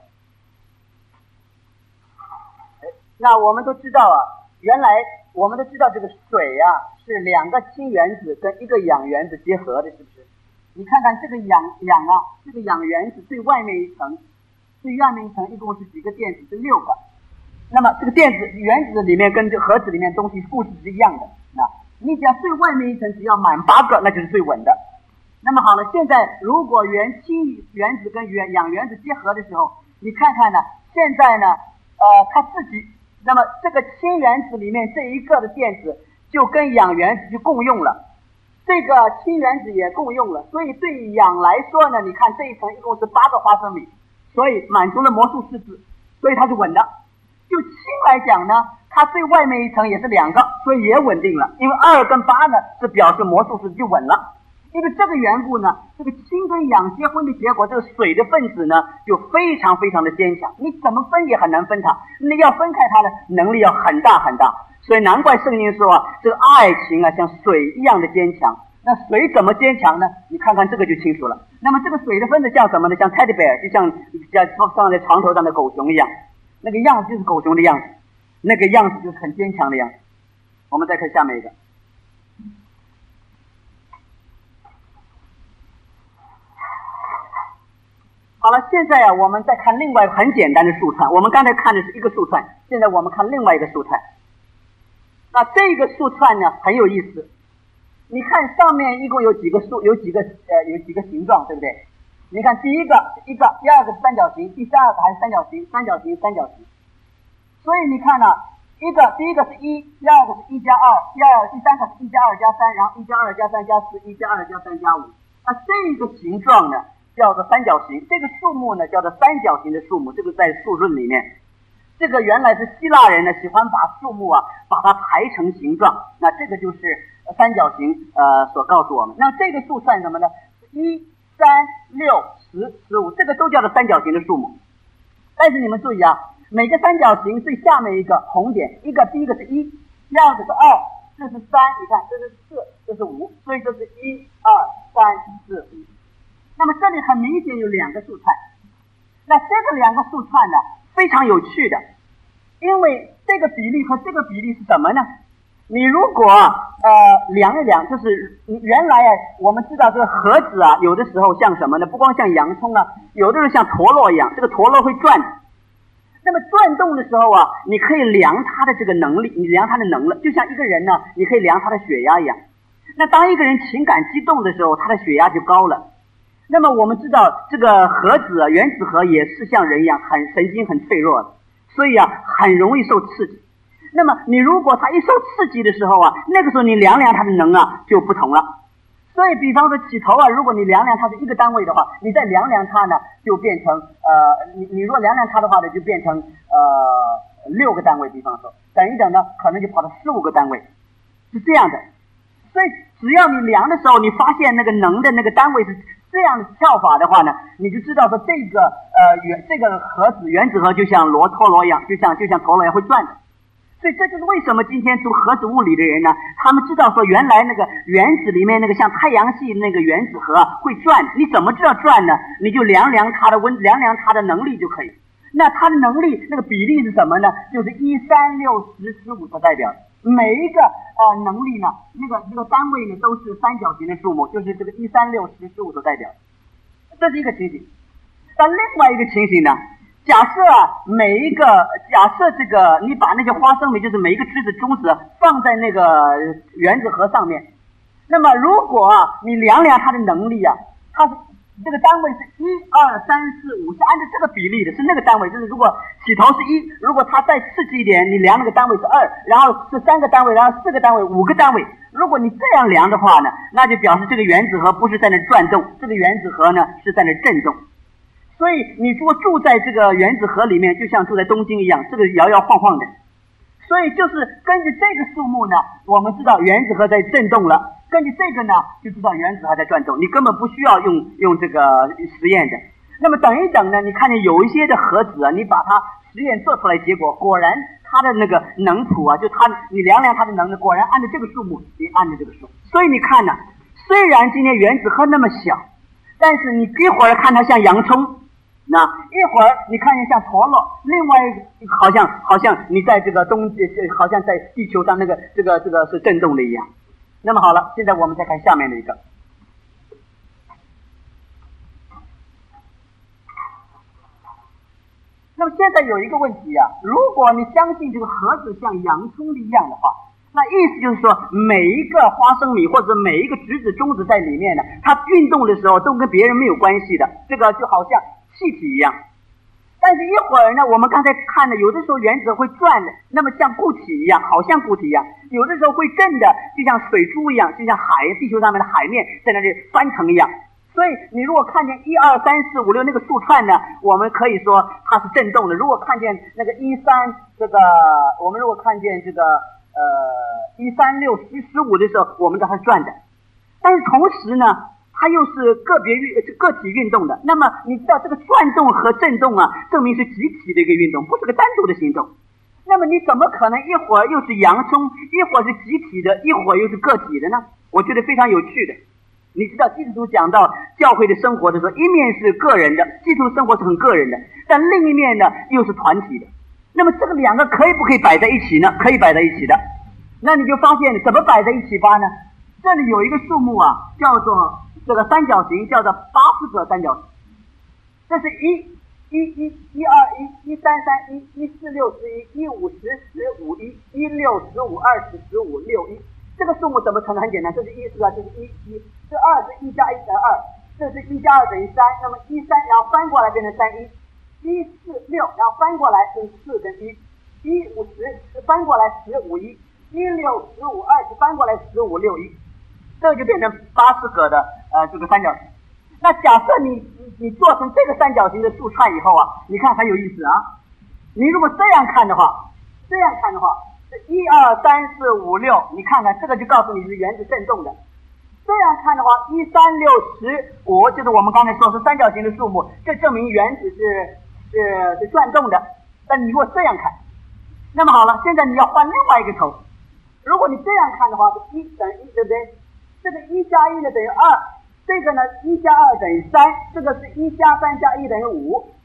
那我们都知道啊，原来我们都知道这个水啊是两个氢原子跟一个氧原子结合的，是不是？你看看这个氧氧啊，这个氧原子最外面一层。最外面一层一共是几个电子？是六个。那么这个电子原子里面跟这盒子里面东西故事是一样的。那你只要最外面一层只要满八个，那就是最稳的。那么好了，现在如果原氢原子跟原氧原子结合的时候，你看看呢，现在呢，呃，它自己，那么这个氢原子里面这一个的电子就跟氧原子就共用了，这个氢原子也共用了，所以对氧来说呢，你看这一层一共是八个花生米。所以满足了魔术式子，所以它是稳的。就氢来讲呢，它最外面一层也是两个，所以也稳定了。因为二跟八呢是表示魔术式子就稳了。因为这个缘故呢，这个氢跟氧结婚的结果，这个水的分子呢就非常非常的坚强，你怎么分也很难分它。你要分开它的能力要很大很大，所以难怪圣经说啊，这个爱情啊像水一样的坚强。那水怎么坚强呢？你看看这个就清楚了。那么这个水的分子像什么呢？像 teddy bear， 就像像放在床头上的狗熊一样，那个样子就是狗熊的样子，那个样子就是很坚强的样子。我们再看下面一个。好了，现在啊，我们再看另外一个很简单的数串。我们刚才看的是一个数串，现在我们看另外一个数串。那这个数串呢很有意思。你看上面一共有几个数，有几个呃有几个形状，对不对？你看第一个是一个，第二个是三角形，第三个还是三角形，三角形三角形。所以你看呢、啊，一个第一个是一，第二个是一加二，第二第三个是一加二加三，然后一加二加三加四，一加二加三加五。那这个形状呢叫做三角形，这个数目呢叫做三角形的数目，这个在数论里面。这个原来是希腊人呢喜欢把数目啊把它排成形状，那这个就是三角形呃所告诉我们。那这个数算什么呢？一、三、六、十、十五，这个都叫做三角形的数目。但是你们注意啊，每个三角形最下面一个红点，一个第一个是一，第二个是二，这是三，你看这是四，这是五，所以这是一、二、三、四、五。那么这里很明显有两个数串，那这个两个数串呢非常有趣的，因为这个比例和这个比例是什么呢？你如果呃量一量，就是原来啊，我们知道这个盒子啊，有的时候像什么呢？不光像洋葱啊，有的时候像陀螺一样，这个陀螺会转。那么转动的时候啊，你可以量它的这个能力，你量它的能力，就像一个人呢，你可以量他的血压一样。那当一个人情感激动的时候，他的血压就高了。那么我们知道这个核子啊，原子核也是像人一样很神经很脆弱的，所以啊很容易受刺激。那么你如果他一受刺激的时候啊，那个时候你量量他的能啊就不同了。所以比方说起头啊，如果你量量它是一个单位的话，你再量量它呢就变成呃你你如果量量它的话呢就变成呃六个单位，比方说等一等呢可能就跑到十五个单位，是这样的。所以只要你量的时候你发现那个能的那个单位是这样的跳法的话呢，你就知道说这个呃原这个核子原子核就像螺陀螺一样，就像就像陀螺一样会转的。所以这就是为什么今天读核子物理的人呢，他们知道说原来那个原子里面那个像太阳系那个原子核会转，你怎么知道转呢？你就量量它的温，量量它的能力就可以。那它的能力那个比例是什么呢？就是一三六十十五所代表的。每一个呃能力呢，那个那个单位呢都是三角形的数目，就是这个一三六十十五所代表。这是一个情形。但另外一个情形呢？假设啊，每一个假设这个你把那些花生米，就是每一个质子中子放在那个原子核上面，那么如果啊你量量它的能力啊，它是这个单位是一二三四五，是按照这个比例的，是那个单位，就是如果起头是一，如果它再刺激一点，你量那个单位是二，然后是三个单位，然后四个单位，五个单位。如果你这样量的话呢，那就表示这个原子核不是在那转动，这个原子核呢是在那震动。所以你如果住在这个原子核里面，就像住在东京一样，这个摇摇晃晃的。所以就是根据这个数目呢，我们知道原子核在震动了，根据这个呢就知道原子核在转动，你根本不需要用用这个实验的。那么等一等呢，你看见有一些的核子啊，你把它实验做出来，结果果然它的那个能谱啊，就它你量量它的能力，果然按照这个数目，你按照这个数。所以你看呢，虽然今天原子核那么小，但是你一会儿看它像洋葱，那一会儿你看见像陀螺，另外好像好像你在这个东好像在地球上那个这个这个是震动的一样。那么好了，现在我们再看下面的一个。那么现在有一个问题啊，如果你相信这个核子像洋葱一样的话，那意思就是说每一个花生米或者每一个质子中子在里面呢，它运动的时候都跟别人没有关系的，这个就好像气体一样。但是一会儿呢，我们刚才看的，有的时候原子会转的，那么像固体一样，好像固体一样；有的时候会震的，就像水珠一样，就像海地球上面的海面在那里翻腾一样。所以你如果看见一二三四五六那个数串呢，我们可以说它是震动的；如果看见那个一三这个，我们如果看见这个呃一三六十十五的时候，我们知道它是转的。但是同时呢，它又是个别运个体运动的。那么你知道这个转动和震动啊，证明是集体的一个运动，不是个单独的行动。那么你怎么可能一会儿又是洋葱，一会儿是集体的，一会儿又是个体的呢？我觉得非常有趣的。你知道基督徒讲到教会的生活的时候，一面是个人的，基督徒生活是很个人的，但另一面呢又是团体的。那么这个两个可以不可以摆在一起呢？可以摆在一起的。那你就发现怎么摆在一起吧呢？这里有一个数目啊，叫做这个三角形，叫做巴斯葛三角形。这是一一一一二一一三三一一四六十一一五十十五一一六十五二十十五六一。这个数目怎么乘呢？很简单，这是一是吧？这是一一，这二是一加一等于二，这是一加二等于三，那么一三然后翻过来变成三一，一四六然后翻过来是四跟一，一五十翻过来十五一，一六十五二十翻过来十五六一，这个就变成巴斯葛的呃这个三角形。那假设你你你做成这个三角形的数串以后啊，你看很有意思啊。你如果这样看的话，这样看的话。一二三四五六，你看看这个就告诉你是原子振动的。这样看的话，一三六十五就是我们刚才说是三角形的数目，这证明原子是是是转动的。但你如果这样看，那么好了，现在你要换另外一个头。如果你这样看的话，一等于一，对不对？这个一加一呢等于二，这个呢一加二等于三，这个是一加三加一等于五，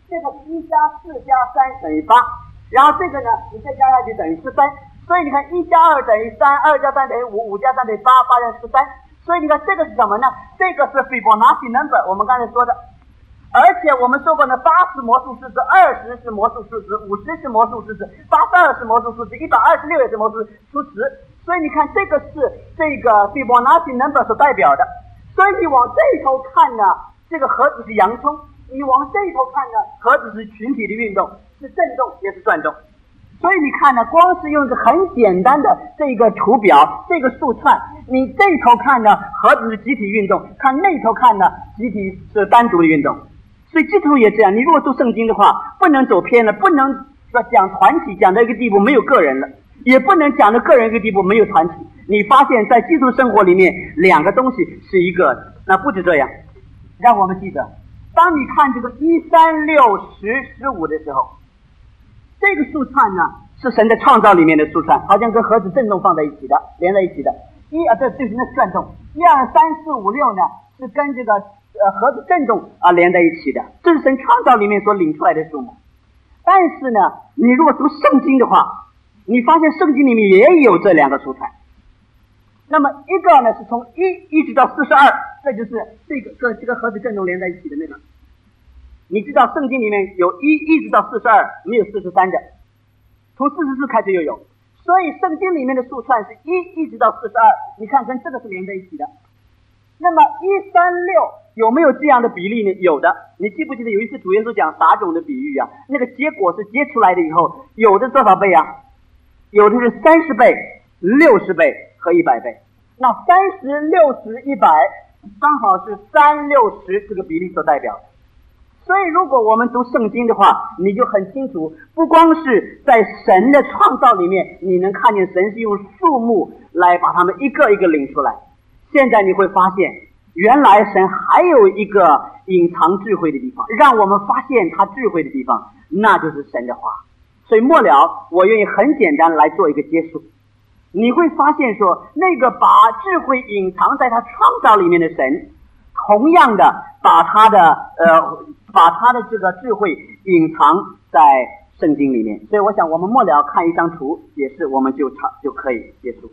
这个一加四加三等于八，然后这个呢你再加下去等于十三，所以你看一加二等于三，二加三等于五，五加三等于八，八加十三，所以你看这个是什么呢？这个是 Fibonacci number， 我们刚才说的。而且我们说过呢，八是魔术数字，二十是魔术数字，五十是魔术数字，八十二是魔术数字，一百二十六也是魔术数字。所以你看这个是这个 Fibonacci number 所代表的。所以你往这一头看呢，这个盒子是洋葱；你往这一头看呢，盒子是群体的运动，是振动也是转动。所以你看呢，光是用一个很简单的这个图表，这个数串，你这头看呢，盒子是集体运动；看那头看呢，集体是单独的运动。所以这头也这样，你如果读圣经的话，不能走偏了，不能说讲团体讲到一个地步没有个人了，也不能讲到个人一个地步没有团体。你发现在基督生活里面，两个东西是一个的。那不止这样，让我们记得，当你看这个一三六十十五的时候，这个数串呢是神的创造里面的数串，好像跟盒子振动放在一起的，连在一起的。一啊，这就是那转动。一二三四五六呢是跟这个呃盒子振动啊连在一起的，这是神创造里面所领出来的数目。但是呢，你如果读圣经的话，你发现圣经里面也有这两个数串。那么一个呢是从一一直到四十二，这就是这个跟这个盒子振动连在一起的那个。你知道圣经里面有一一直到四十二，没有四十三的，从四十四开始就有。所以圣经里面的数串是一一直到四十二，你看跟这个是连在一起的。那么一三六有没有这样的比例呢？有的。你记不记得有一次主耶稣讲撒种的比喻啊？那个结果是结出来的以后，有的多少倍啊？有的是三十倍、六十倍和一百倍。那三十、六十、一百刚好是三六十这个比例所代表的。所以如果我们读圣经的话，你就很清楚，不光是在神的创造里面，你能看见神是用数目来把它们一个一个领出来。现在你会发现，原来神还有一个隐藏智慧的地方，让我们发现他智慧的地方，那就是神的话。所以末了，我愿意很简单来做一个结束。你会发现说，那个把智慧隐藏在他创造里面的神，同样的把他的呃把他的这个智慧隐藏在圣经里面。所以我想我们末了看一张图解释，我们就差就可以结束。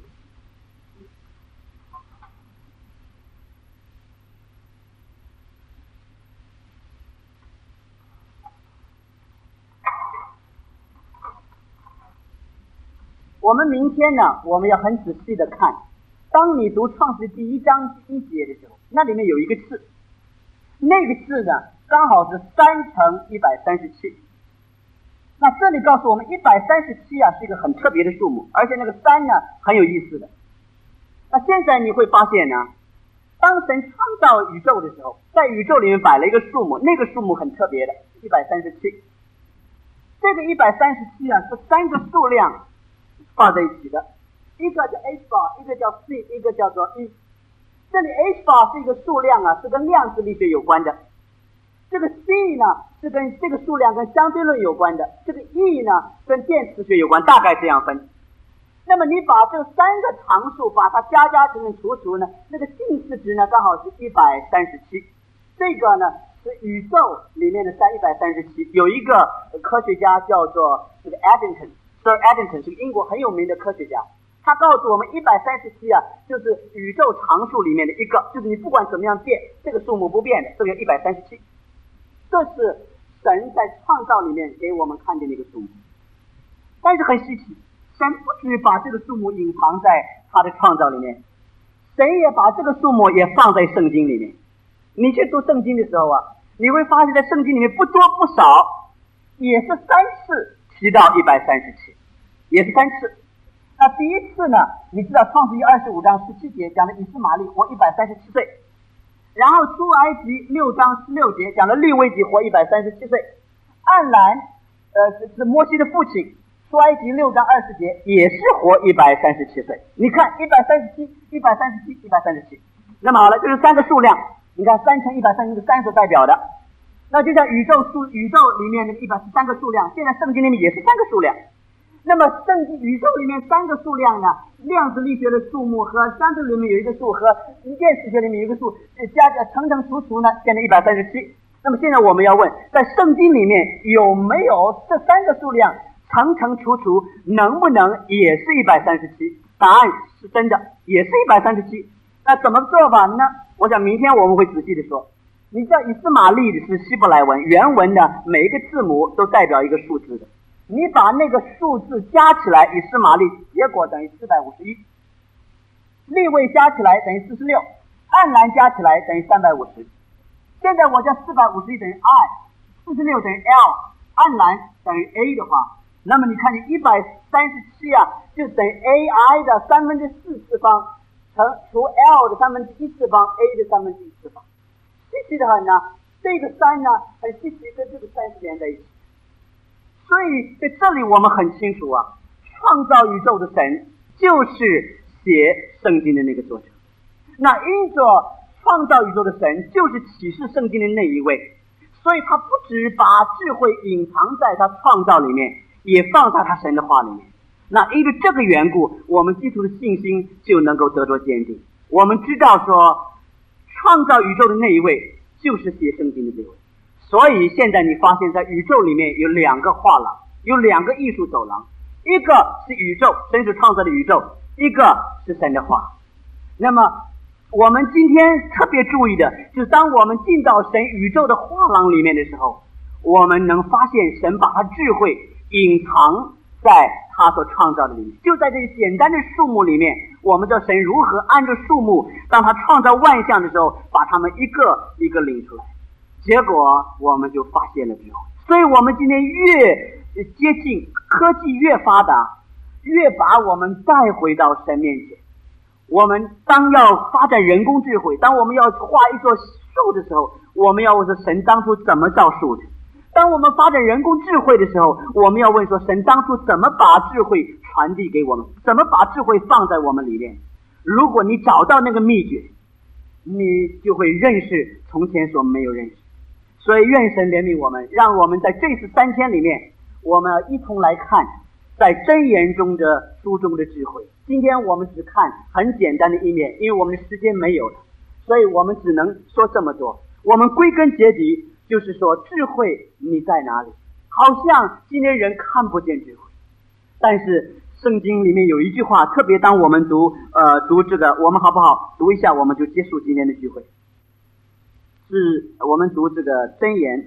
我们明天呢，我们要很仔细的看，当你读创世第一章第一节的时候，那里面有一个次，那个次呢刚好是三乘一百三十七。那这里告诉我们一百三十七啊是一个很特别的数目，而且那个三呢很有意思的。那现在你会发现呢，当神创造宇宙的时候，在宇宙里面摆了一个数目，那个数目很特别的一百三十七。这个一百三十七啊是三个数量放在一起的，一个叫 H bar， 一个叫 C， 一个叫做 E。 这里 H bar 是一个数量啊，是跟量子力学有关的。这个 C 呢是跟这个数量跟相对论有关的，这个 E 呢跟电磁学有关，大概这样分。那么你把这三个常数把它加加乘乘除除呢，那个近似值呢刚好是一百三十七。这个呢是宇宙里面的三一百三十七。有一个科学家叫做这个 Eddington，Sir Eddington 是个英国很有名的科学家，他告诉我们一百三十七啊就是宇宙常数里面的一个，就是你不管怎么样变，这个数目不变的，这个一百三十七。这是神在创造里面给我们看见的一个数目。但是很稀奇，神不只把这个数目隐藏在他的创造里面，神也把这个数目也放在圣经里面。你去读圣经的时候啊，你会发现在圣经里面不多不少，也是三次提到一百三十七，也是三次。那第一次呢，你知道创世记二十五章十七节讲的以斯玛利活一百三十七岁，然后出埃及六章十六节讲的利未记活一百三十七岁，暗兰呃是摩西的父亲，出埃及六章二十节也是活一百三十七岁。你看一百三十七、一百三十七、一百三十七。那么好了，就是三个数量，你看三乘一百三十七是三所代表的。那就像宇宙数宇宙里面的一百三个数量，现在圣经里面也是三个数量。那么圣经宇宙里面三个数量呢，量子力学的数目和相对里面有一个数和电磁学里面有一个数，加加乘乘除除呢，变成一百三十七。 那么现在我们要问，在圣经里面有没有这三个数量乘乘除除能不能也是一百三十七？答案是真的，也是一百三十七。那怎么做法呢？我想明天我们会仔细的说。你知道以斯玛利是希伯来文，原文的每一个字母都代表一个数字的，你把那个数字加起来，以斯玛利结果等于四百五十一，利位加起来等于四十六，暗兰加起来等于三百五十。现在我将四百五十一等于 I， 四十六等于 L， 暗兰等于 A 的话，那么你看你一百三十七啊，就等于 A I 的三分之四次方乘除 L 的三分之一次方 A 的三分之一次方。稀奇的很呢，这个三呢很稀奇，跟这个三是连在一起。所以在这里我们很清楚啊，创造宇宙的神就是写圣经的那个作者。那因着创造宇宙的神就是启示圣经的那一位，所以他不只把智慧隐藏在他创造里面，也放在他神的话里面。那因为这个缘故，我们基督的信心就能够得着坚定。我们知道说创造宇宙的那一位就是写圣经的这位。所以现在你发现在宇宙里面有两个画廊，有两个艺术走廊，一个是宇宙，神所创造的宇宙，一个是神的话。那么我们今天特别注意的就是当我们进到神宇宙的画廊里面的时候，我们能发现神把他智慧隐藏在他所创造的里面。就在这个简单的数目里面，我们知道神如何按照数目，当他创造万象的时候，把他们一个一个领出来，结果我们就发现了智慧。所以我们今天越接近科技越发达，越把我们带回到神面前。我们当要发展人工智慧，当我们要画一座树的时候，我们要问说神当初怎么造树的。当我们发展人工智慧的时候，我们要问说神当初怎么把智慧传递给我们，怎么把智慧放在我们里面。如果你找到那个秘诀，你就会认识从前所没有认识。所以愿神怜悯我们，让我们在这次三千里面，我们一同来看在箴言中的书中的智慧。今天我们只看很简单的一面，因为我们的时间没有了，所以我们只能说这么多。我们归根结底就是说，智慧你在哪里？好像今天人看不见智慧，但是圣经里面有一句话，特别当我们读呃读这个，我们好不好读一下，我们就结束今天的聚会。是我们读这个箴言，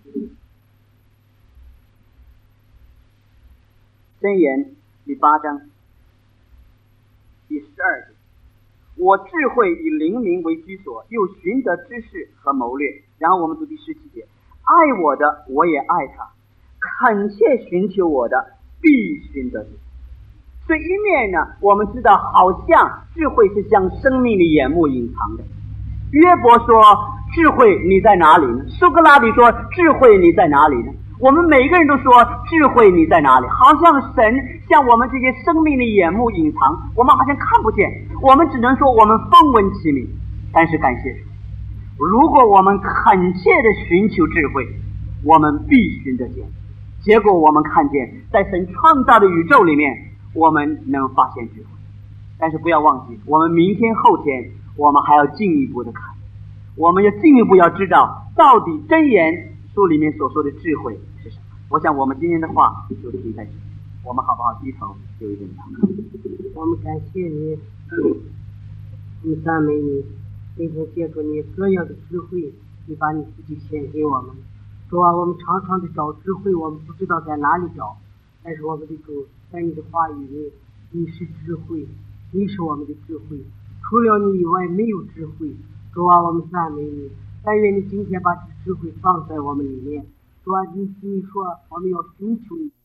箴言第八章第十二节，我智慧以灵明为居所，又寻得知识和谋略。然后我们读第十七节，爱我的我也爱他，恳切寻求我的必寻得知。所以一面呢，我们知道好像智慧是将生命的眼目隐藏的。约伯说智慧你在哪里呢？苏格拉底说智慧你在哪里呢？我们每个人都说智慧你在哪里，好像神向我们这些生命的眼目隐藏，我们好像看不见，我们只能说我们风闻其名。但是感谢神，如果我们恳切的寻求智慧，我们必寻得见。结果我们看见在神创造的宇宙里面，我们能发现智慧。但是不要忘记，我们明天后天我们还要进一步的看，我们要进一步要知道到底箴言书里面所说的智慧是什么。我想我们今天的话就停在这里，我们好不好低头有一点祷告。 我们感谢你，我们赞美你，并且借助你所有的智慧，你把你自己献给我们。主啊，我们常常的找智慧，我们不知道在哪里找，但是我们的主在你的话语里，你是智慧，你是我们的智慧，除了你以外没有智慧。主啊，我们赞美你，但愿你今天把这智慧放在我们里面。主啊，你你说我们要寻求你。